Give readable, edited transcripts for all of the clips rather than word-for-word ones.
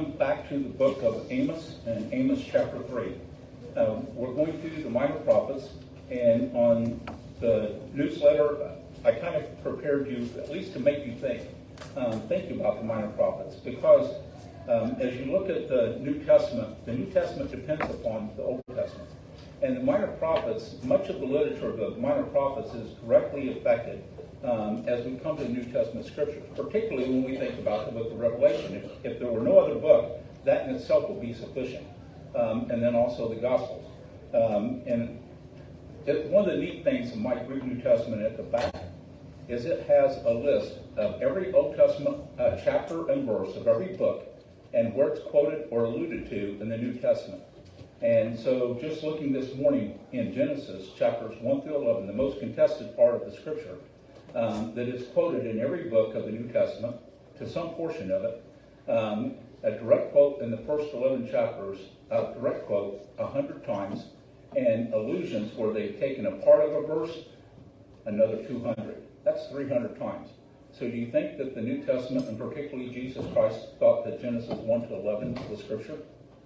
come back to the book of Amos and Amos chapter 3. We're going through the minor prophets, and on the newsletter, I kind of prepared you at least to make you think about the minor prophets, because as you look at the New Testament depends upon the Old Testament. And the minor prophets, much of the literature of the minor prophets is directly affected as we come to the New Testament scriptures, particularly when we think about the book of Revelation. If there were no other book, that in itself would be sufficient. And then also the Gospels. And one of the neat things in my Greek New Testament at the back is it has a list of every Old Testament chapter and verse of every book and where it's quoted or alluded to in the New Testament. And so just looking this morning in Genesis chapters 1 through 11, the most contested part of the scripture, that is quoted in every book of the New Testament, to some portion of it, a direct quote in the first 11 chapters, a direct quote 100 times, and allusions where they've taken a part of a verse, another 200. That's 300 times. So do you think that the New Testament, and particularly Jesus Christ, thought that Genesis 1 to 11 was scripture?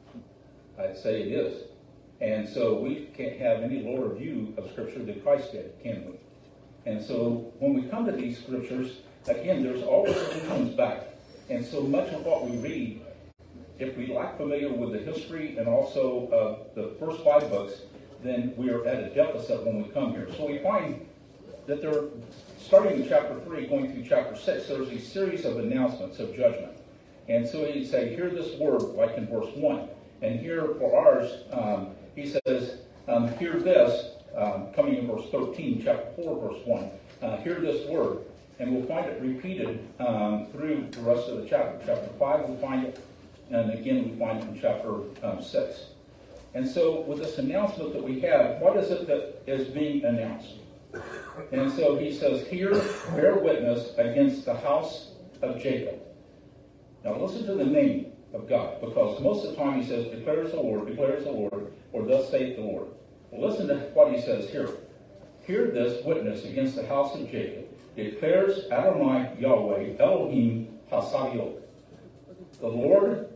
I'd say it is. And so we can't have any lower view of scripture than Christ did, can we? And so when we come to these scriptures, again, there's always allusions back. And so much of what we read, if we lack familiar with the history and also the first 5 books, then we are at a deficit when we come here. So we find that they're starting in chapter 3, going through chapter 6, there's a series of announcements of judgment. And so he'd say, hear this word, like in verse 1. And here for ours, he says, hear this, coming in verse 13, chapter 4, verse 1. Hear this word. And we'll find it repeated through the rest of the chapter. Chapter 5, we find it. And again, we find it in chapter 6. And so with this announcement that we have, what is it that is being announced? And so he says, here, bear witness against the house of Jacob. Now listen to the name of God, because most of the time he says, declares the Lord, or thus saith the Lord. Well, listen to what he says here. Hear this witness against the house of Jacob. Declares Adonai Yahweh, Elohim HaSabaoth. The Lord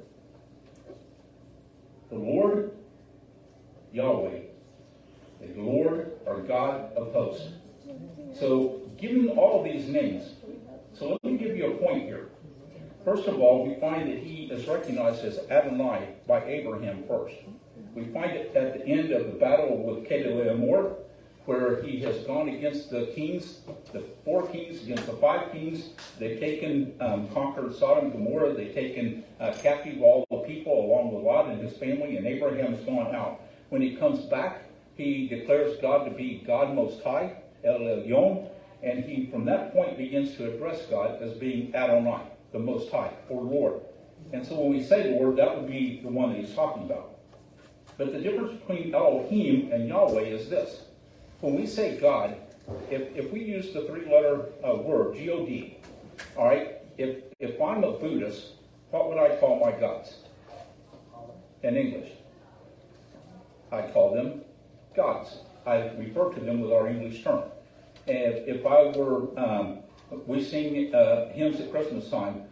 Yahweh, the Lord, our God of hosts. So, given all of these names, so let me give you a point here. First of all, we find that he is recognized as Adonai by Abraham first. We find it at the end of the battle with Kedorlaomer, where he has gone against the kings, the 4 kings against the 5 kings. They've taken, conquered Sodom and Gomorrah. They've taken captive all the people along with Lot and his family, and Abraham has gone out. When he comes back, he declares God to be God Most High, El Elyon, and he from that point begins to address God as being Adonai, the Most High, or Lord. And so when we say Lord, that would be the one that he's talking about. But the difference between Elohim and Yahweh is this. When we say God, if we use the 3-letter word, G-O-D, all right, if I'm a Buddhist, what would I call my gods in English? I call them gods. I refer to them with our English term. And if I were, we sing hymns at Christmas time.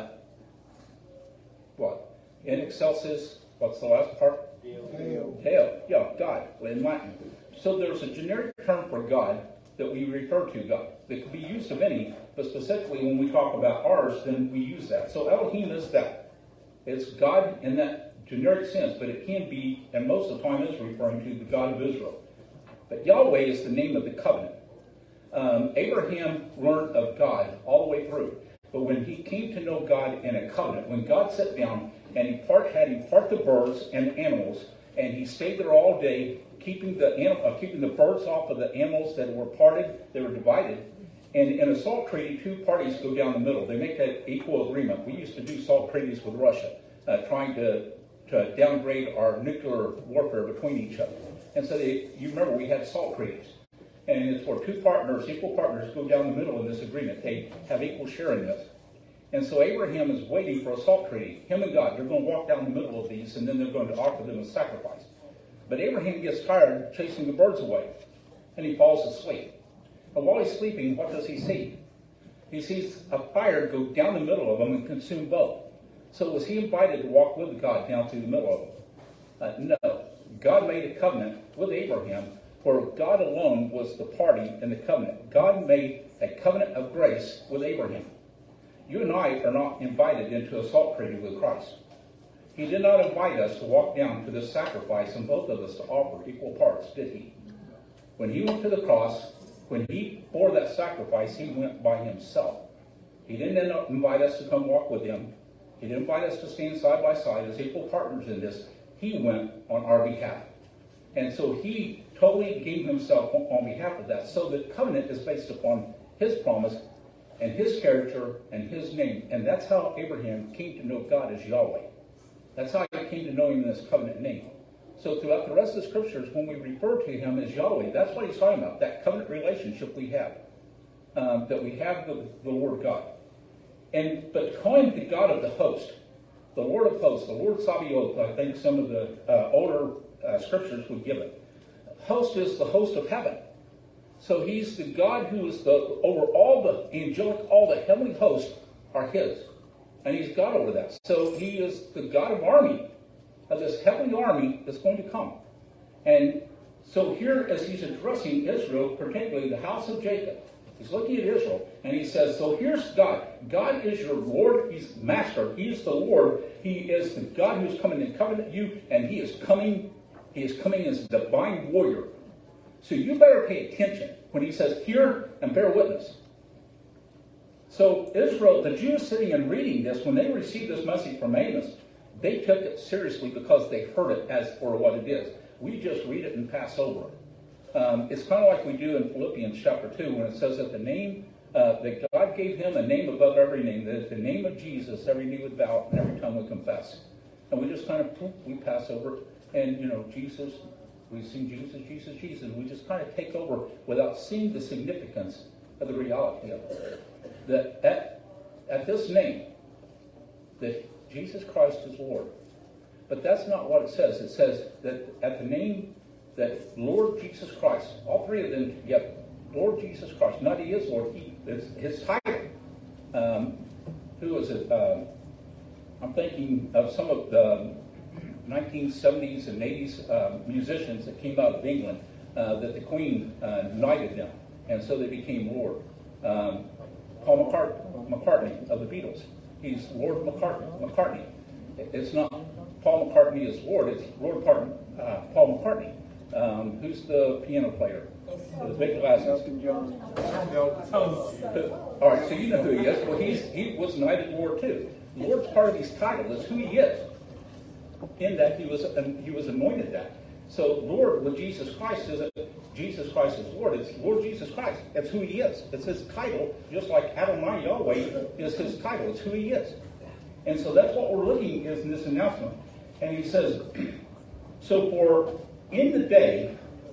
What? In excelsis, what's the last part? Deo. Yeah, God, in Latin. So there's a generic term for God that we refer to God. That could be used of any, but specifically when we talk about ours, then we use that. So Elohim is that. It's God in that generic sense, but it can be, and most of the time is referring to the God of Israel. But Yahweh is the name of the covenant. Abraham learned of God all the way through. But when he came to know God in a covenant, when God sat down and had him part the birds and the animals, and he stayed there all day, keeping the birds off of the animals that were parted, they were divided. And in a salt treaty, 2 parties go down the middle. They make that equal agreement. We used to do salt treaties with Russia, trying to downgrade our nuclear warfare between each other. And so you remember we had salt treaties. And it's where 2 partners, equal partners, go down the middle in this agreement. They have equal share in this. And so Abraham is waiting for a salt treaty. Him and God, they're going to walk down the middle of these, and then they're going to offer them as sacrifice. But Abraham gets tired chasing the birds away, and he falls asleep. And while he's sleeping, what does he see? He sees a fire go down the middle of them and consume both. So was he invited to walk with God down through the middle of it? No. God made a covenant with Abraham where God alone was the party in the covenant. God made a covenant of grace with Abraham. You and I are not invited into a salt treaty with Christ. He did not invite us to walk down to this sacrifice and both of us to offer equal parts, did he? When he went to the cross, when he bore that sacrifice, he went by himself. He didn't invite us to come walk with him. He didn't invite us to stand side by side as equal partners in this. He went on our behalf. And so he totally gave himself on behalf of that. So the covenant is based upon his promise and his character and his name. And that's how Abraham came to know God as Yahweh. That's how he came to know him in this covenant name. So throughout the rest of the scriptures, when we refer to him as Yahweh, that's what he's talking about, that covenant relationship we have, that we have with the Lord God. But calling the God of the host, the Lord of hosts, the Lord Sabaoth, I think some of the older scriptures would give it. Host is the host of heaven. So he's the God who is over all the angelic, all the heavenly hosts are his. And he's God over that. So he is the God of army, of this heavenly army that's going to come. And so here, as he's addressing Israel, particularly the house of Jacob, he's looking at Israel, and he says, so here's God. God is your Lord. He's master. He is the Lord. He is the God who's coming in covenant with you, and he is coming as a divine warrior. So you better pay attention when he says, hear and bear witness. So Israel, the Jews sitting and reading this, when they received this message from Amos, they took it seriously because they heard it as for what it is. We just read it and pass over it. It's kind of like we do in Philippians chapter 2 when it says that the name, that God gave him a name above every name, that the name of Jesus, every knee would bow and every tongue would confess. And we just kind of, we pass over it. And, Jesus, we sing Jesus, Jesus, Jesus. And we just kind of take over without seeing the significance of the reality of it. That at this name, that Jesus Christ is Lord. But that's not what it says. It says that at the name that Lord Jesus Christ, all three of them together, Lord Jesus Christ, not he is Lord, it's his title. Who is it? I'm thinking of some of the 1970s and 80s musicians that came out of England, that the Queen knighted them, and so they became Lord. Paul McCartney of the Beatles. He's Lord McCartney. It's not Paul McCartney is Lord, it's Lord Paul McCartney. Who's the piano player? The big glasses. All right, so you know who he is. Well, he was knighted Lord too. Lord's part of his title is who he is. In that he was anointed that. So Lord with Jesus Christ isn't Jesus Christ is Lord. It's Lord Jesus Christ. That's who he is. It's his title, just like Adonai Yahweh is his title. It's who he is. And so that's what we're looking at in this announcement. And he says, so for in the day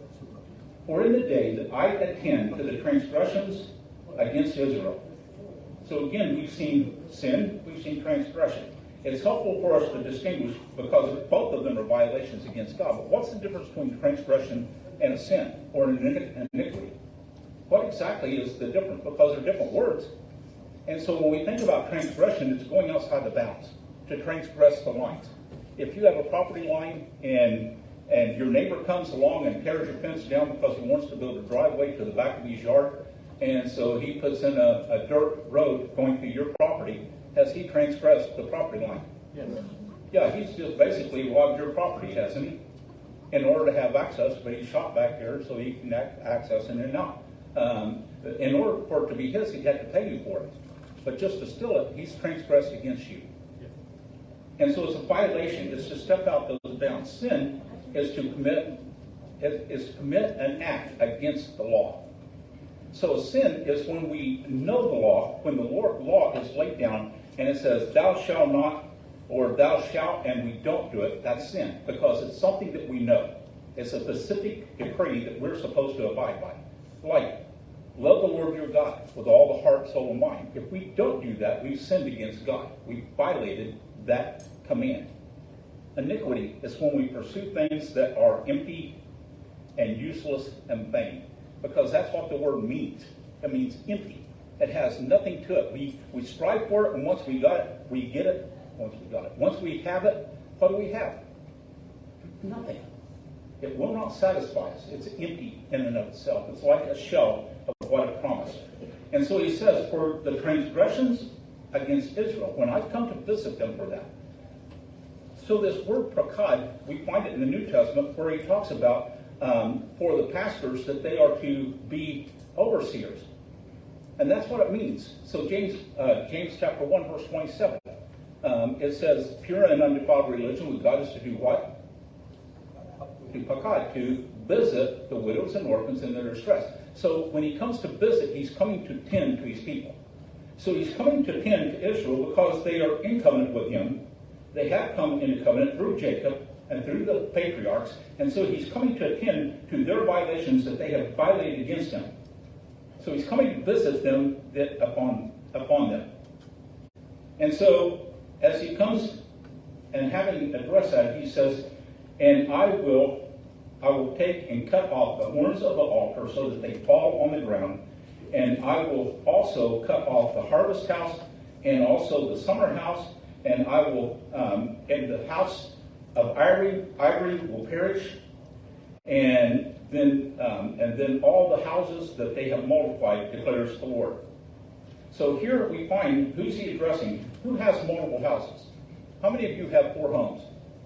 that I attend to the transgressions against Israel. So again, we've seen sin, we've seen transgression. It's helpful for us to distinguish because both of them are violations against God. But what's the difference between transgression and a sin or an iniquity? What exactly is the difference? Because they're different words. And so when we think about transgression, it's going outside the bounds, to transgress the lines. If you have a property line and your neighbor comes along and tears your fence down because he wants to build a driveway to the back of his yard, and so he puts in a dirt road going through your property, has he transgressed the property line? Yes. Yeah, he's just basically robbed your property, hasn't he? In order to have access, but he shot back there so he can access in and out. In order for it to be his, he'd have to pay you for it. But just to steal it, he's transgressed against you. And so it's a violation. It's to step out those bounds. Sin is to commit an act against the law. So sin is when we know the law, when the law is laid down, and it says, thou shalt not, or thou shalt, and we don't do it, that's sin. Because it's something that we know. It's a specific decree that we're supposed to abide by. Like, love the Lord your God with all the heart, soul, and mind. If we don't do that, we've sinned against God. We've violated that command. Iniquity is when we pursue things that are empty and useless and vain. Because that's what the word means. It means empty. It has nothing to it. We strive for it, and once we got it, we get it, once we got it. Once we have it, what do we have? Nothing. It will not satisfy us. It's empty in and of itself. It's like a shell of what it promised. And so he says, for the transgressions against Israel, when I've come to visit them for that. So this word prakad, we find it in the New Testament where he talks about for the pastors that they are to be overseers. And that's what it means. So James chapter 1, verse 27, it says, pure and undefiled religion with God is to do what? To pakad, to visit the widows and orphans in their distress. So when he comes to visit, he's coming to tend to his people. So he's coming to tend to Israel because they are in covenant with him. They have come into covenant through Jacob and through the patriarchs. And so he's coming to attend to their violations that they have violated against him. So he's coming to visit them upon them. And so as he comes and having addressed that, he says, and I will take and cut off the horns of the altar so that they fall on the ground. And I will also cut off the harvest house and also the summer house. And I will, and the house of ivory will perish. And then all the houses that they have multiplied, declares the Lord. So here we find, who's he addressing? Who has multiple houses? How many of you have 4 homes?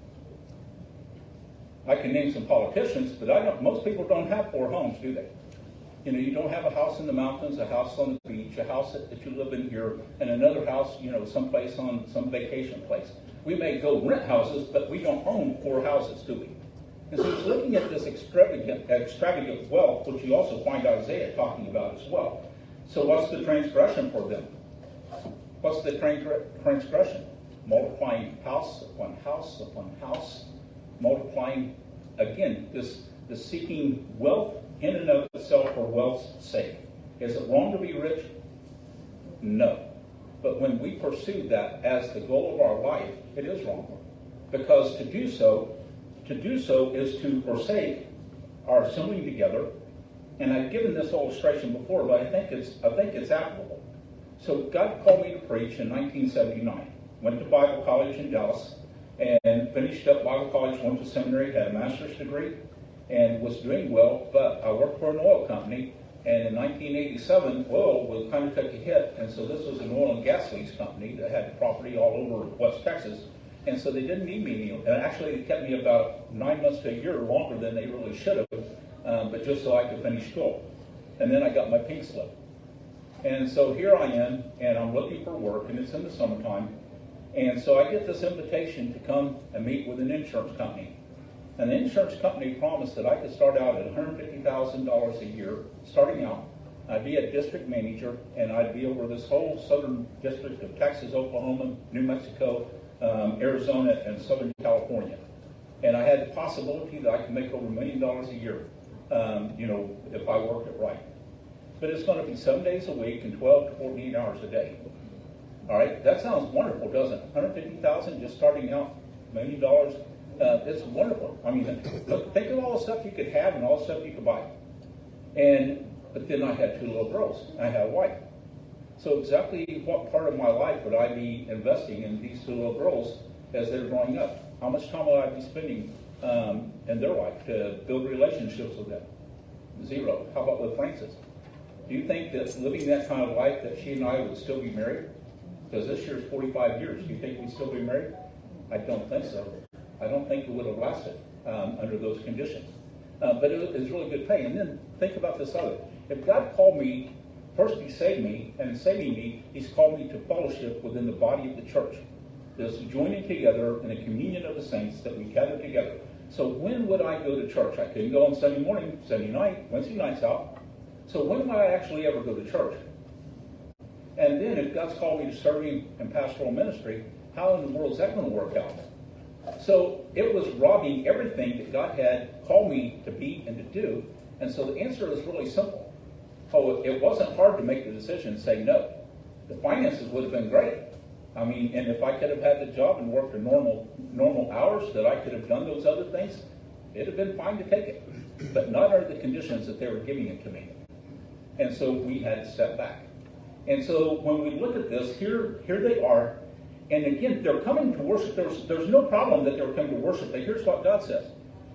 I can name some politicians, but most people don't have 4 homes, do they? You know, you don't have a house in the mountains, a house on the beach, a house that you live in here, and another house, you know, someplace on some vacation place. We may go rent houses, but we don't own 4 houses, do we? And so he's looking at this extravagant wealth, which you also find Isaiah talking about as well. So what's the transgression for them? What's the transgression? Multiplying house upon house upon house, multiplying, again, this seeking wealth in and of itself for wealth's sake. Is it wrong to be rich? No. But when we pursue that as the goal of our life, it is wrong. Because to do so is to forsake our assembling together. And I've given this illustration before, but I think it's applicable. So God called me to preach in 1979. Went to Bible college in Dallas and finished up Bible college, went to seminary, had a master's degree, and was doing well. But I worked for an oil company, and in 1987, oil kind of took a hit. And so this was an oil and gas lease company that had property all over West Texas. And so they didn't need me anymore. And actually, they kept me about 9 months to a year longer than they really should have, but just so I could finish school. And then I got my pink slip. And so here I am, and I'm looking for work, and it's in the summertime. And so I get this invitation to come and meet with an insurance company. And the insurance company promised that I could start out at $150,000 a year, starting out. I'd be a district manager, and I'd be over this whole southern district of Texas, Oklahoma, New Mexico, Arizona, and Southern California. And I had the possibility that I could make over $1 million a year, if I worked it right. But it's going to be 7 days a week and 12 to 14 hours a day. All right, that sounds wonderful, doesn't it? $150,000 just starting out, $1 million. It's wonderful. I mean, think of all the stuff you could have and all the stuff you could buy. But then I had 2 little girls. I had a wife. So exactly what part of my life would I be investing in these 2 little girls as they're growing up? How much time would I be spending in their life to build relationships with them? 0. How about with Frances? Do you think that living that kind of life that she and I would still be married? Because this year is 45 years. Do you think we'd still be married? I don't think so. I don't think it would have lasted under those conditions. But it was really good pay. And then think about this other. If God called me, first he saved me, and in saving me, he's called me to fellowship within the body of the church. This joining together in a communion of the saints that we gather together. So when would I go to church? I couldn't go on Sunday morning, Sunday night, Wednesday night's out. So when would I actually ever go to church? And then if God's called me to serving in pastoral ministry, how in the world is that going to work out? So it was robbing everything that God had called me to be and to do. And so the answer is really simple. It wasn't hard to make the decision and say no. The finances would have been great. I mean, and if I could have had the job and worked a normal hours that I could have done those other things, it'd have been fine to take it. But not under the conditions that they were giving it to me. And so we had to step back. And so when we look at this, here they are, And again, they're coming to worship. There's no problem that they're coming to worship. But here's what God says.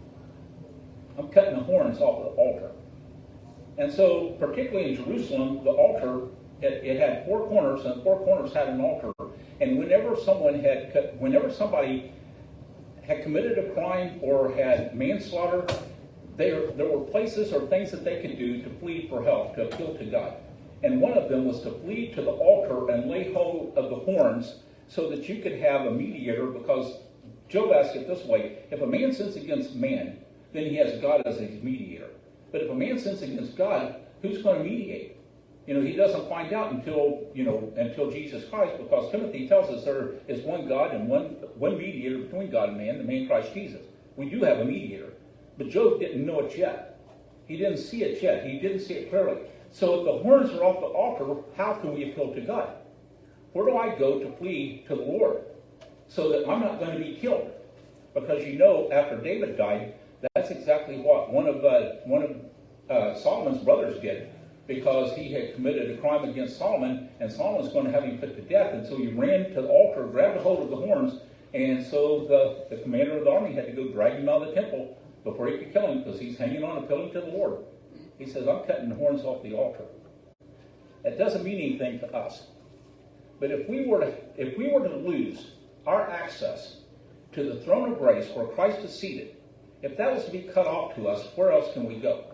I'm cutting the horns off the altar. And so, particularly in Jerusalem, the altar, it had four corners, and the four corners had an altar. And whenever somebody had committed a crime or had manslaughter, there were places or things that they could do to plead for help, to appeal to God. And one of them was to flee to the altar and lay hold of the horns so that you could have a mediator, because Job asked it this way: if a man sins against man, then he has God as his mediator. But if a man sins against God, who's going to mediate? He doesn't find out until Jesus Christ, because Timothy tells us there is one God and one mediator between God and man, the man Christ Jesus. We do have a mediator. But Job didn't know it yet. He didn't see it yet. He didn't see it clearly. So if the horns are off the altar, how can we appeal to God? Where do I go to flee to the Lord so that I'm not going to be killed? Because after David died, that's exactly what one of Solomon's brothers did, because he had committed a crime against Solomon, and Solomon's going to have him put to death. And so he ran to the altar, grabbed a hold of the horns, and so the commander of the army had to go drag him out of the temple before he could kill him, because he's hanging on appealing to the Lord. He says, I'm cutting the horns off the altar. That doesn't mean anything to us. But if we were to lose our access to the throne of grace where Christ is seated, if that was to be cut off to us, where else can we go?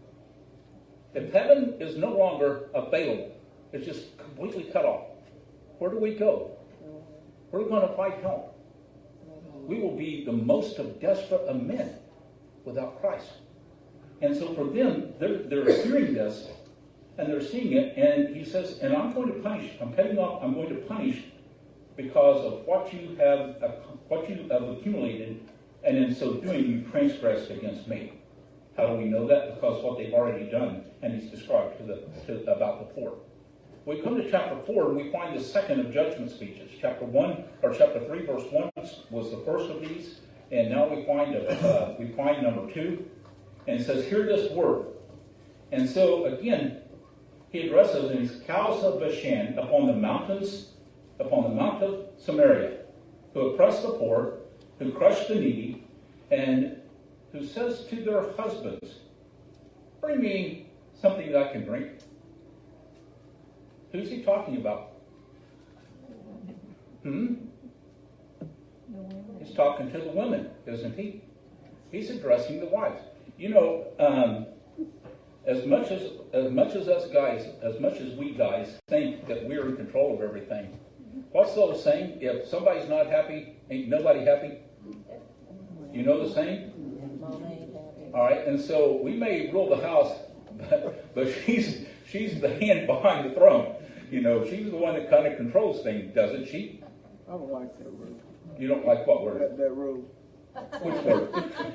If heaven is no longer available, it's just completely cut off, where do we go? We're going to find help. We will be the most desperate of men without Christ. And so for them, they're hearing this, and they're seeing it, and he says, and I'm going to punish, I'm going to punish because of what you have accumulated, and in so doing, you transgressed against me. How do we know that? Because what they've already done, and he's described about the poor. We come to chapter 4, and we find the second of judgment speeches. Chapter 3, verse 1 was the first of these, and now we find number 2, and it says, hear this word. And so again, he addresses these cows of Bashan upon the mount of Samaria, who oppress the poor, who crush the needy, and who says to their husbands, bring me something that I can drink. Who's he talking about? He's talking to the women, isn't he? He's addressing the wives. As much as us guys, as much as we guys think that we're in control of everything, what's the old saying? If somebody's not happy, ain't nobody happy. You know the saying? All right, and so we may rule the house, but she's the hand behind the throne. She's the one that kind of controls things, doesn't she? I don't like that word. You don't like what word? That word. Which word?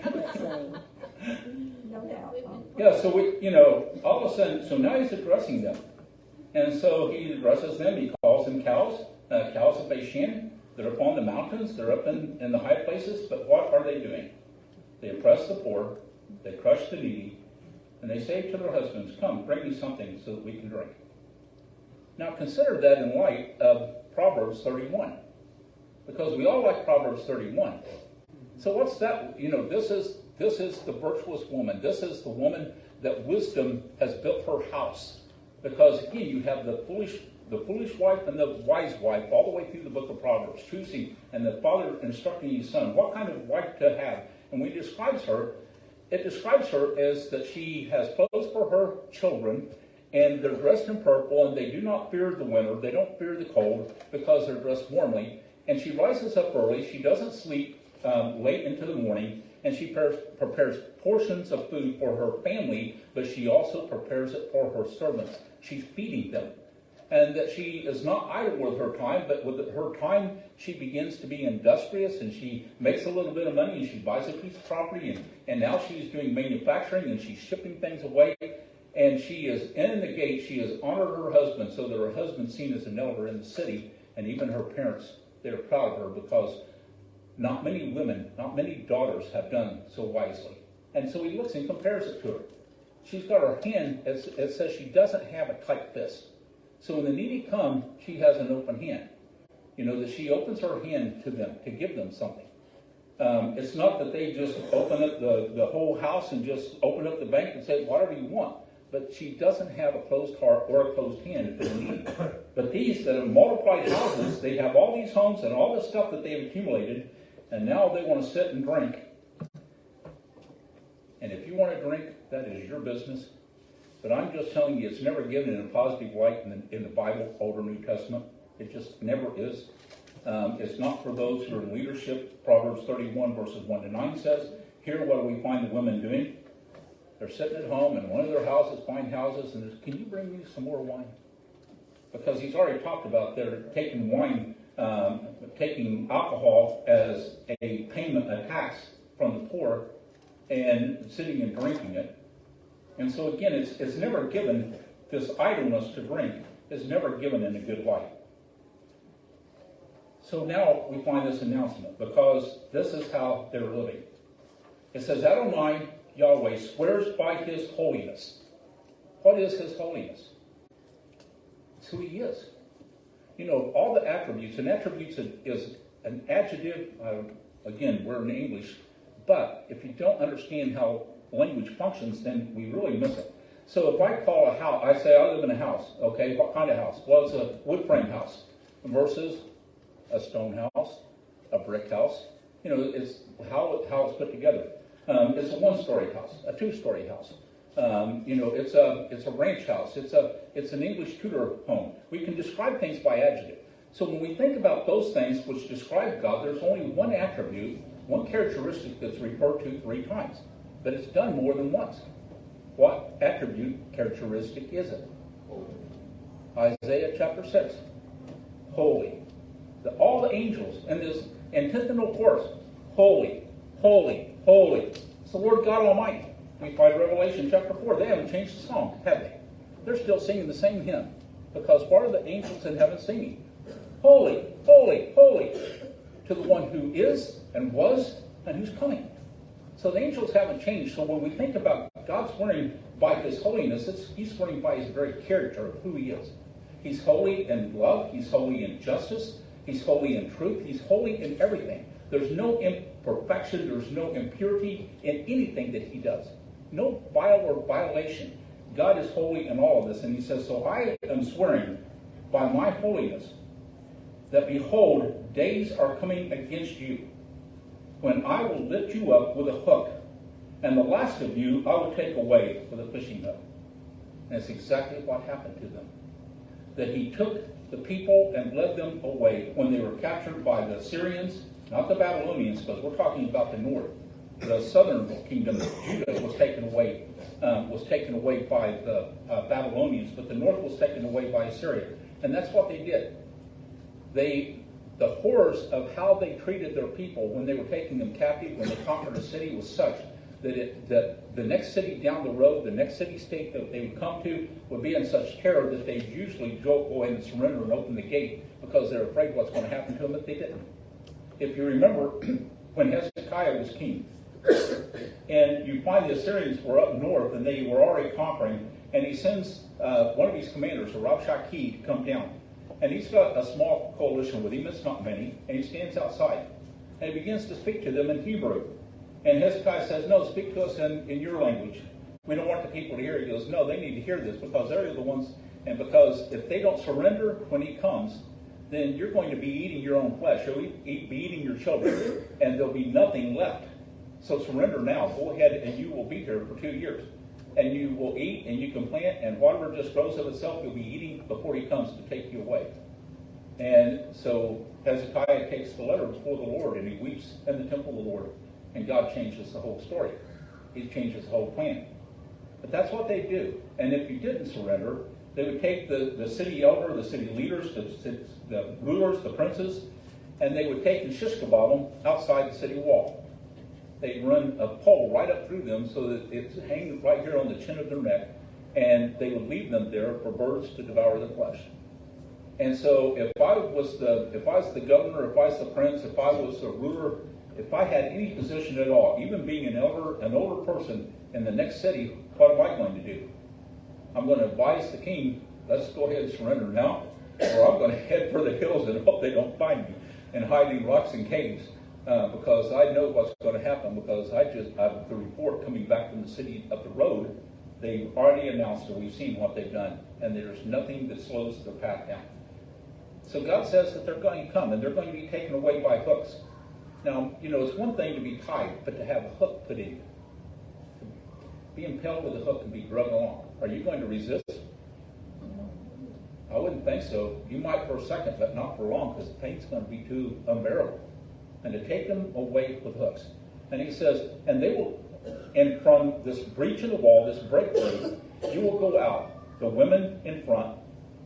No doubt. Yeah, so all of a sudden, so now he's addressing them. And so he addresses them, he calls them cows of Bashan. They're up on the mountains, they're up in the high places, but what are they doing? They oppress the poor, they crush the needy, and they say to their husbands, come, bring me something so that we can drink. Now consider that in light of Proverbs 31, because we all like Proverbs 31. So what's that? This is the virtuous woman. This is the woman that wisdom has built her house. Because again, you have the foolish wife and the wise wife all the way through the book of Proverbs, choosing, and the father instructing his son what kind of wife to have. And when it describes her as that she has clothes for her children, and they're dressed in purple, and they do not fear the winter, they don't fear the cold, because they're dressed warmly. And she rises up early, she doesn't sleep late into the morning, and she prepares portions of food for her family, but she also prepares it for her servants. She's feeding them. And that she is not idle with her time, but with her time she begins to be industrious, and she makes a little bit of money, and she buys a piece of property, and now she's doing manufacturing, and she's shipping things away, and she is in the gate. She has honored her husband, so that her husband's seen as an elder in the city, and even her parents, they're proud of her, because not many women, not many daughters have done so wisely. And so he looks and compares it to her. She's got her hand, it says she doesn't have a tight fist. So when the needy come, she has an open hand. that she opens her hand to them to give them something. It's not that they just open up the whole house and just open up the bank and say, whatever you want. But she doesn't have a closed heart or a closed hand for the need. But these that have multiplied houses, they have all these homes and all this stuff that they've accumulated, and now they want to sit and drink. And if you want to drink, that is your business. But I'm just telling you, it's never given in a positive light in the Bible, Old or New Testament. It just never is. It's not for those who are in leadership. Proverbs 31 verses 1 to 9 says, here what do we find the women doing? They're sitting at home in one of their houses, fine houses, and says, can you bring me some more wine? Because he's already talked about they're taking wine, taking alcohol as a payment, a tax from the poor, and sitting and drinking it. And so again, it's never given, this idleness to drink is never given in a good light. So now we find this announcement, because this is how they're living. It says, Adonai Yahweh swears by his holiness. What is his holiness? It's who he is. All the attributes, and attributes is an adjective, again, we're in English, but if you don't understand how language functions, then we really miss it. So if I call a house, I say I live in a house, okay, what kind of house? Well, it's a wood frame house versus a stone house, a brick house. It's how it's put together. It's a one-story house, a two-story house. It's a ranch house. It's an English Tudor home. We can describe things by adjective. So when we think about those things which describe God, there's only one attribute, one characteristic that's referred to 3 times, but it's done more than once. What attribute, characteristic is it? Isaiah chapter 6. Holy. All the angels in this antiphonal chorus, holy, holy, holy. It's the Lord God Almighty. We find Revelation chapter 4. They haven't changed the song, have they? They're still singing the same hymn. Because what are the angels in heaven singing? Holy, holy, holy. To the one who is and was and who's coming. So the angels haven't changed. So when we think about God swearing by his holiness, he's swearing by his very character of who he is. He's holy in love. He's holy in justice. He's holy in truth. He's holy in everything. There's no imperfection. There's no impurity in anything that he does. No vile or violation. God is holy in all of this. And he says, so I am swearing by my holiness that behold, days are coming against you when I will lift you up with a hook, and the last of you I will take away with a fishing hook. And it's exactly what happened to them. That he took the people and led them away when they were captured by the Syrians, not the Babylonians, because we're talking about the north. The southern kingdom of Judah was taken away by the Babylonians, but the north was taken away by Assyria. And that's what they did. The horrors of how they treated their people when they were taking them captive, when they conquered a city, was such that the next city down the road, the next city-state that they would come to, would be in such terror that they'd usually go ahead and surrender and open the gate because they're afraid what's going to happen to them if they didn't. If you remember, when Hezekiah was king, and you find the Assyrians were up north and they were already conquering, and he sends one of his commanders, Rabshakeh, to come down. And he's got a small coalition with him, it's not many, and he stands outside. And he begins to speak to them in Hebrew. And Hezekiah says, no, speak to us in your language. We don't want the people to hear. He goes, no, they need to hear this because they're the ones, and because if they don't surrender when he comes, then you're going to be eating your own flesh. You'll be eating your children, and there'll be nothing left. So surrender now. Go ahead, and you will be here for 2 years. And you will eat, and you can plant, and whatever just grows of itself, you'll be eating before he comes to take you away. And so Hezekiah takes the letter before the Lord, and he weeps in the temple of the Lord. And God changes the whole story. He changes the whole plan. But that's what they do. And if you didn't surrender, they would take the city elder, the city leaders, the rulers, the princes, and they would take and shish kebab them outside the city wall. They'd run a pole right up through them so that it's hanging right here on the chin of their neck, and they would leave them there for birds to devour the flesh. And so if I was the governor, if I was the prince, if I was the ruler, if I had any position at all, even being an older person in the next city, what am I going to do? I'm going to advise the king, let's go ahead and surrender now. or I'm going to head for the hills and hope they don't find me and hide in rocks and caves, because I know what's going to happen, because the report coming back from the city up the road, they've already announced that we've seen what they've done, and there's nothing that slows their path down. So God says that they're going to come, and they're going to be taken away by hooks. Now, it's one thing to be tied, but to have a hook put in you. To be impaled with a hook and be dragged along. Are you going to resist? I wouldn't think so. You might for a second, but not for long, because the pain's going to be too unbearable. And to take them away with hooks. And he says, and from this breach in the wall, this breakthrough, you will go out, the women in front,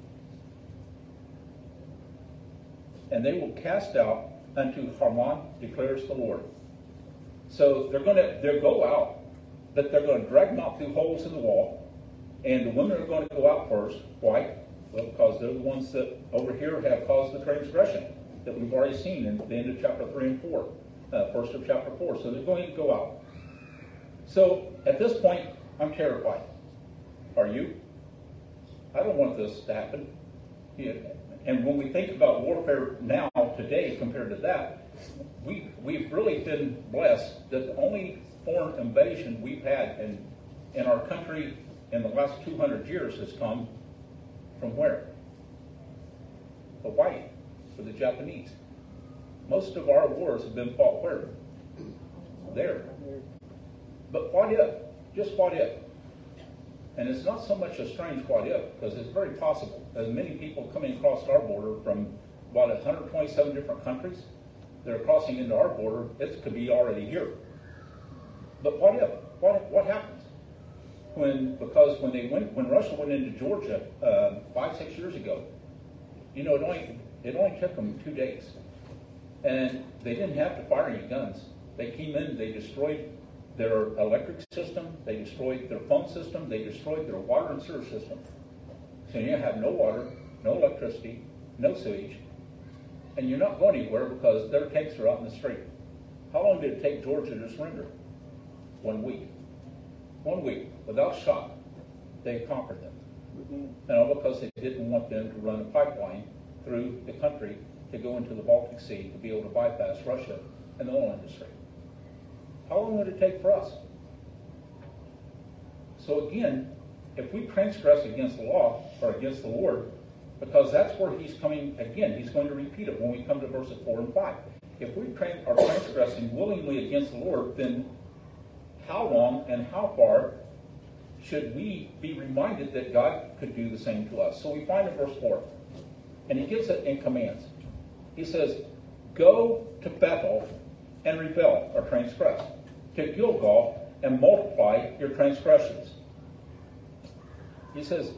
and they will cast out unto Harmon, declares the Lord. So they'll go out, but they're going to drag them out through holes in the wall, and the women are going to go out first. Why? Well, because they're the ones that over here have caused the transgression that we've already seen in the end of chapter 3 and 4, first of chapter 4. So they're going to go out. So at this point, I'm terrified. Are you? I don't want this to happen. Yeah. And when we think about warfare now, today, compared to that, we've really been blessed that the only foreign invasion we've had in our country in the last 200 years has come from where? The white, or the Japanese. Most of our wars have been fought where? There. But what if? Just what if? And it's not so much a strange what if, because it's very possible. As many people coming across our border from about 127 different countries that are crossing into our border, it could be already here. But what if? What happens? When Russia went into Georgia 5-6 years ago, it only took them 2 days. And they didn't have to fire any guns. They came in, they destroyed their electric system, they destroyed their phone system, they destroyed their water and sewer system. So you have no water, no electricity, no sewage, and you're not going anywhere because their tanks are out in the street. How long did it take Georgia to surrender? 1 week. 1 week, without shock, they conquered them. And all because they didn't want them to run a pipeline through the country to go into the Baltic Sea to be able to bypass Russia and the oil industry. How long would it take for us? So again, if we transgress against the law or against the Lord, because that's where he's coming again, he's going to repeat it when we come to verses 4 and 5. If we are transgressing willingly against the Lord, then how long and how far should we be reminded that God could do the same to us? So we find in verse 4, and he gives it in commands. He says, go to Bethel and rebel or transgress, to Gilgal and multiply your transgressions. He says,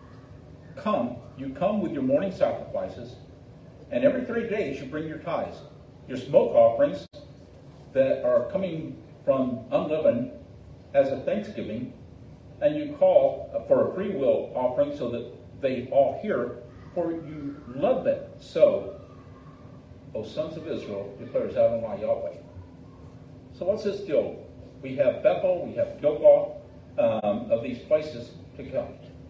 you come with your morning sacrifices, and every 3 days you bring your tithes, your smoke offerings that are coming from unleavened as a thanksgiving, and you call for a free will offering so that they all hear, for you love them. So, O sons of Israel, declares Adonai Yahweh. So what's this deal? We have Bethel, we have Gilgal, of these places to come.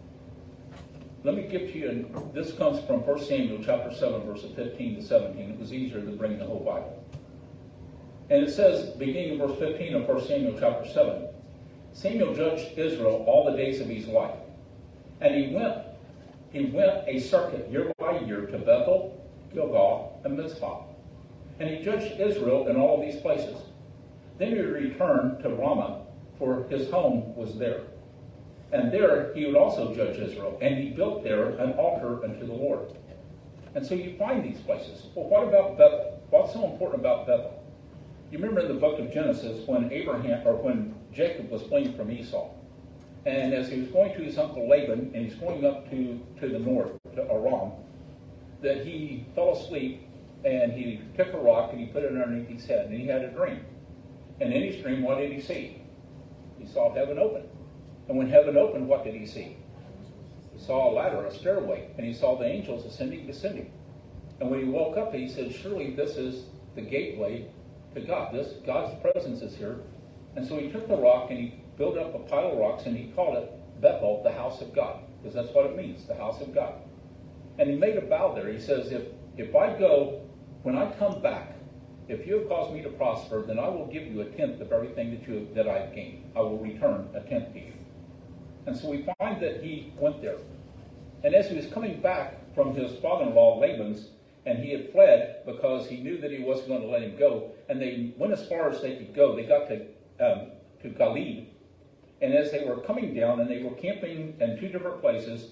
Let me give to you, and this comes from 1 Samuel chapter 7, verses 15 to 17. It was easier than bringing the whole Bible. And it says, beginning in verse 15 of 1 Samuel chapter 7, Samuel judged Israel all the days of his life. And he went a circuit year by year to Bethel, Gilgal, and Mizpah. And he judged Israel in all of these places. Then he returned to Ramah, for his home was there. And there he would also judge Israel. And he built there an altar unto the Lord. And so you find these places. Well, what about Bethel? What's so important about Bethel? You remember in the book of Genesis when Jacob was fleeing from Esau. And as he was going to his uncle Laban, and he's going up to the north, to Aram, that he fell asleep, and he took a rock and he put it underneath his head, and he had a dream. And in his dream, what did he see? He saw heaven open. And when heaven opened, what did he see? He saw a ladder, a stairway, and he saw the angels ascending, descending. And when he woke up, he said, surely this is the gateway to God. God's presence is here. And so he took the rock and he built up a pile of rocks, and he called it Bethel, the house of God, because that's what it means, the house of God. And he made a vow there. He says, if I go, when I come back, if you have caused me to prosper, then I will give you a tenth of everything that I've gained. I will return a tenth to you. And so we find that he went there. And as he was coming back from his father-in-law Laban's, and he had fled because he knew that he wasn't going to let him go, and they went as far as they could go. They got to Gilead. And as they were coming down and they were camping in two different places,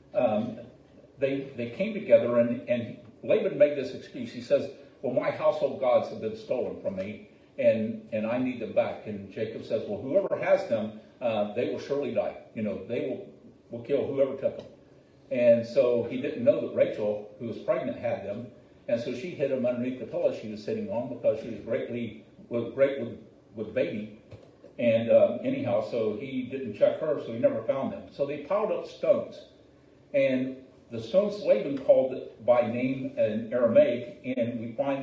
they came together, and Laban made this excuse. He says, well, my household gods have been stolen from me, and I need them back. And Jacob says, well, whoever has them, they will surely die. They will kill whoever took them. And so he didn't know that Rachel, who was pregnant, had them. And so she hid them underneath the pillow she was sitting on because she was great with baby. And anyhow, so he didn't check her, so he never found them. So they piled up stones. And the stones Laban called it by name in Aramaic, and we find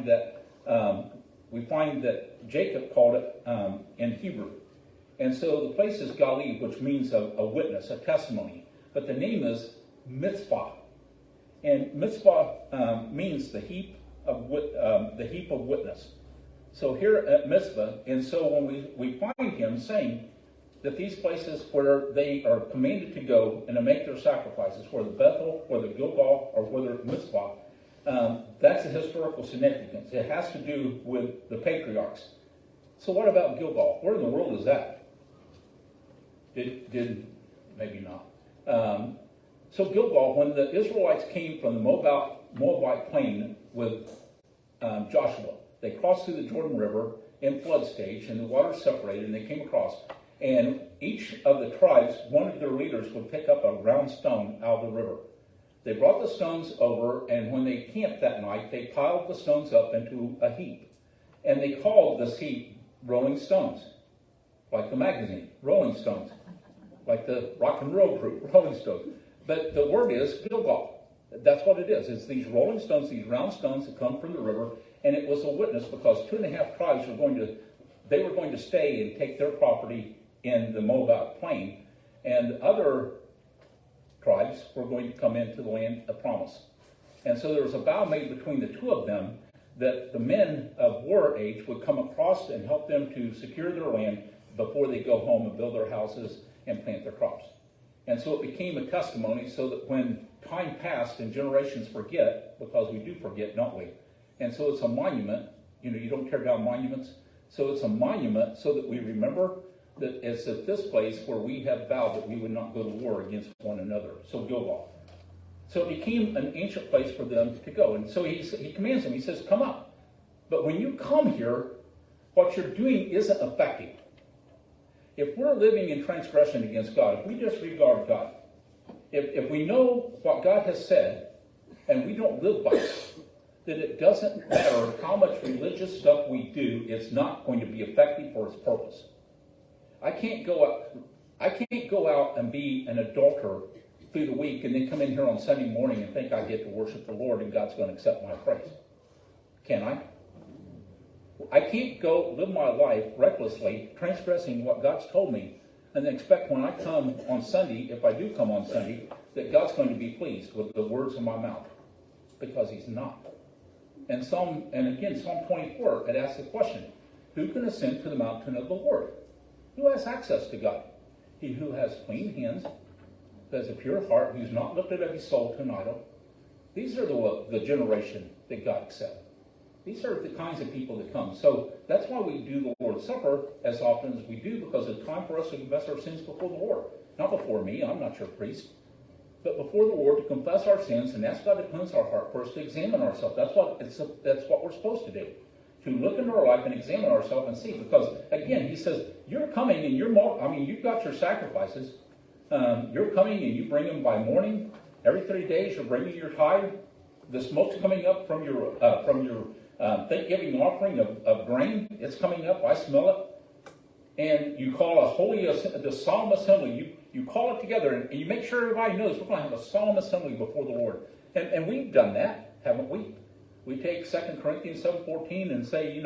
that Jacob called it in Hebrew. And so the place is Gilead, which means a witness, a testimony. But the name is Mitzvah. And Mitzvah means the heap of witness. So here at Mitzvah, and so when we find him saying that these places where they are commanded to go and to make their sacrifices, whether Bethel, whether Gilgal, or whether Mitzvah, that's a historical significance. It has to do with the patriarchs. So what about Gilgal? Where in the world is that? Maybe not. So Gilgal, when the Israelites came from the Moabite plain with Joshua, they crossed through the Jordan River in flood stage, and the water separated, and they came across. And each of the tribes, one of their leaders would pick up a round stone out of the river. They brought the stones over, and when they camped that night, they piled the stones up into a heap. And they called this heap Rolling Stones, like the magazine, Rolling Stones, like the rock and roll group, Rolling Stones. But the word is Gilgal. That's what it is. It's these rolling stones, these round stones that come from the river, and it was a witness because 2.5 tribes were going to stay and take their property in the Moabite plain, and other tribes were going to come into the land of promise. And so there was a vow made between the two of them that the men of war age would come across and help them to secure their land before they go home and build their houses and plant their crops. And so it became a testimony so that when time passed and generations forget, because we do forget, don't we? And so it's a monument. You don't tear down monuments. So it's a monument so that we remember that it's at this place where we have vowed that we would not go to war against one another. So Gilgal. So it became an ancient place for them to go. And so he commands them. He says, come up. But when you come here, what you're doing isn't effective. If we're living in transgression against God, if we disregard God, if we know what God has said and we don't live by it, then it doesn't matter how much religious stuff we do, it's not going to be effective for its purpose. I can't go out and be an adulterer through the week and then come in here on Sunday morning and think I get to worship the Lord and God's going to accept my praise. Can I? I can't go live my life recklessly, transgressing what God's told me, and then expect when I come on Sunday, if I do come on Sunday, that God's going to be pleased with the words of my mouth, because he's not. And again, Psalm 24, it asks the question, who can ascend to the mountain of the Lord? Who has access to God? He who has clean hands, who has a pure heart, who's not lifted up his soul to an idol. These are the generation that God accepts. These are the kinds of people that come. So that's why we do the Lord's Supper as often as we do, because it's time for us to confess our sins before the Lord. Not before me, I'm not your priest. But before the Lord to confess our sins and ask God to cleanse our heart first, to examine ourselves. That's what we're supposed to do. To look into our life and examine ourselves and see. Because, again, he says, you're coming and you've got your sacrifices. You're coming and you bring them by morning. Every 3 days you're bringing your tithe. The smoke's coming up from your Thanksgiving offering of grain. It's coming up. I smell it. And you call the solemn assembly. You call it together and you make sure everybody knows we're going to have a solemn assembly before the Lord. And we've done that, haven't we? We take 2 Corinthians 7:14 and say,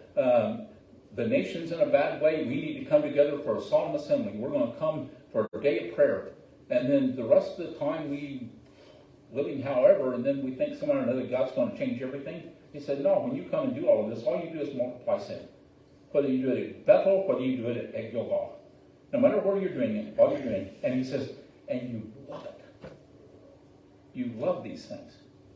the nation's in a bad way. We need to come together for a solemn assembly. We're going to come for a day of prayer. And then the rest of the time we living however, and then we think somehow or another God's going to change everything. He said, no, when you come and do all of this, all you do is multiply sin. Whether you do it at Bethel, whether you do it at Gilgal. No matter where you're doing it, all you're doing. And he says, and you love it. You love these things.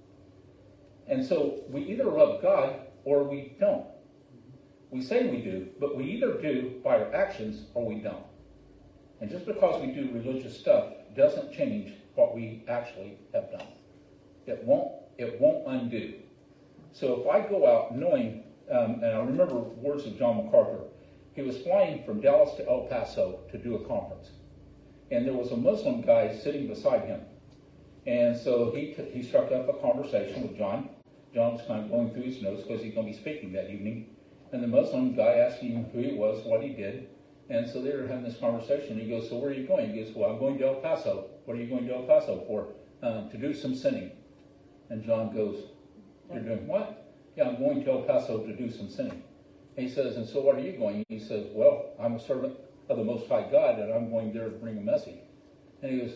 And so we either love God or we don't. We say we do, but we either do by our actions or we don't. And just because we do religious stuff doesn't change what we actually have done. It won't undo. So if I go out knowing, and I remember words of John MacArthur, he was flying from Dallas to El Paso to do a conference. And there was a Muslim guy sitting beside him. And so he struck up a conversation with John. John was kind of going through his notes because he's going to be speaking that evening. And the Muslim guy asked him who he was, what he did. And so they were having this conversation. He goes, so where are you going? He goes, well, I'm going to El Paso. What are you going to El Paso for? To do some sinning. And John goes, you're doing what? Yeah, I'm going to El Paso to do some sinning. And he says, and so what are you going? He says, well, I'm a servant of the Most High God, and I'm going there to bring a message. And he goes,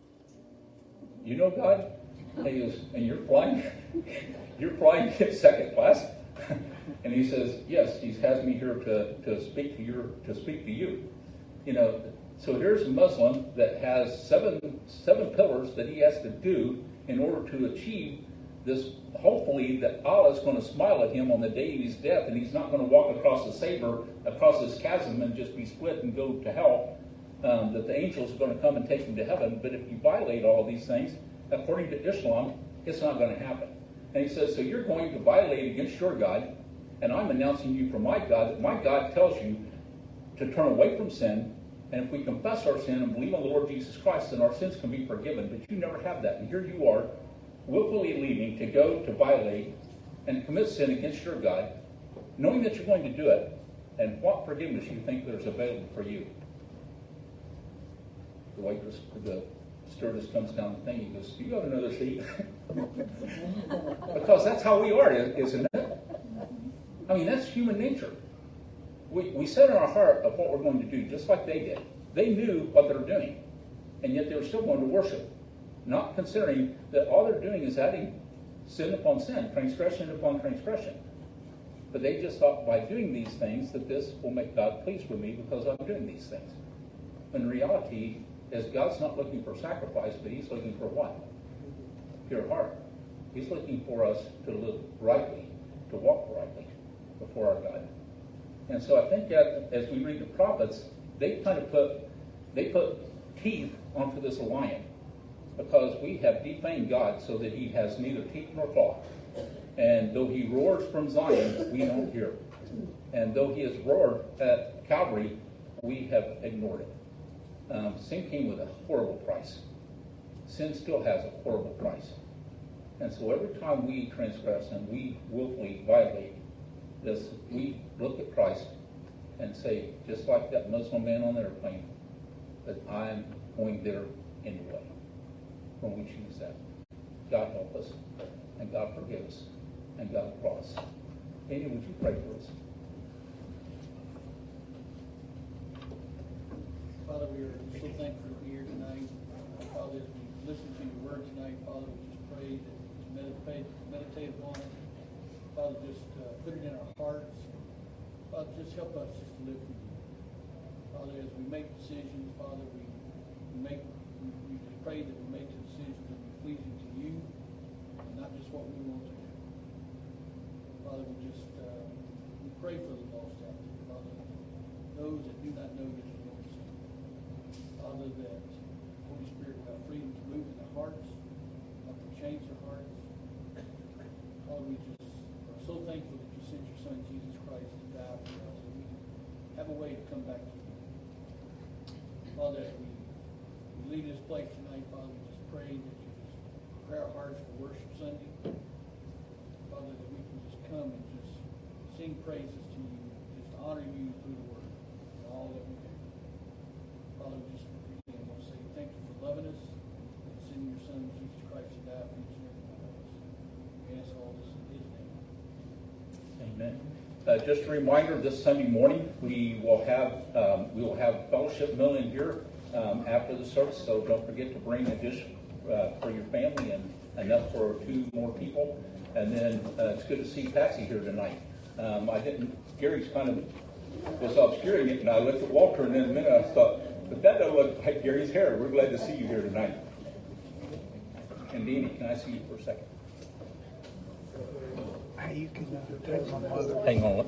you know God? And he goes, and you're flying? You're flying second class? And he says, yes, he has me here to speak to you. You know, so here's a Muslim that has seven pillars that he has to do in order to achieve this, hopefully that Allah is going to smile at him on the day of his death, and he's not going to walk across the saber, across this chasm, and just be split and go to hell, that the angels are going to come and take him to heaven. But if you violate all of these things, according to Islam, it's not going to happen. And he says, so you're going to violate against your God, and I'm announcing you from my God, that my God tells you to turn away from sin, and if we confess our sin and believe on the Lord Jesus Christ, then our sins can be forgiven. But you never have that. And here you are, willfully leaving to go to violate and commit sin against your God, knowing that you're going to do it, and what forgiveness you think there's available for you. The waitress, the stewardess comes down the thing, he goes, do you have another seat? Because that's how we are, isn't it? I mean, that's human nature. We set in our heart of what we're going to do, just like they did. They knew what they were doing, and yet they were still going to worship, not considering that all they're doing is adding sin upon sin, transgression upon transgression. But they just thought by doing these things that this will make God pleased with me because I'm doing these things. In reality, is God's not looking for sacrifice, but he's looking for what? Pure heart. He's looking for us to live rightly, to walk rightly before our God. And so I think that as we read the prophets, they kind of put teeth onto this lion, because we have defamed God so that he has neither teeth nor claw. And though he roars from Zion, we don't hear. And though he has roared at Calvary, we have ignored it. Sin came with a horrible price. Sin still has a horrible price. And so every time we transgress and we willfully violate this, we look at Christ and say, just like that Muslim man on the airplane, that I'm going there anyway when we choose that. God help us, and God forgive us, and God cross. Amy, would you pray for us? Father, we are so thankful to be here tonight. Father, as we listen to your word tonight, Father, we just pray that we meditate upon it. Father, just put it in our hearts. Father, just help us just to live for you. Father, as we make decisions, Father, we just pray that we make the decisions that be pleasing to you, and not just what we want to do. Father, we pray for the lost out there, Father, those that do not know that you Lord. Father, that Holy Spirit will have freedom to move in their hearts, help to change their hearts. Father, we just are so thankful that you sent your Son, Jesus Christ, to die for us, that we can have a way to come back to you. Father, as we leave this place tonight, Father, we just pray that you just prepare our hearts for Worship Sunday. Father, that we can just come and just sing praises to you, just honor you through the word, and all that we do. Father, we just again want to say thank you for loving us and sending your Son, Jesus Christ, to die for each and every one of us. We ask all this in his name. Amen. Just a reminder, this Sunday morning we will have fellowship meal in here after the service, so don't forget to bring a dish for your family, and enough for 2 more people. And then it's good to see Patsy here tonight. Gary's kind of was obscuring it, and I looked at Walter, and in a minute I thought, but that doesn't look like Gary's hair. We're glad to see you here tonight. And Deanie, can I see you for a second? You can take my mother. Hang on.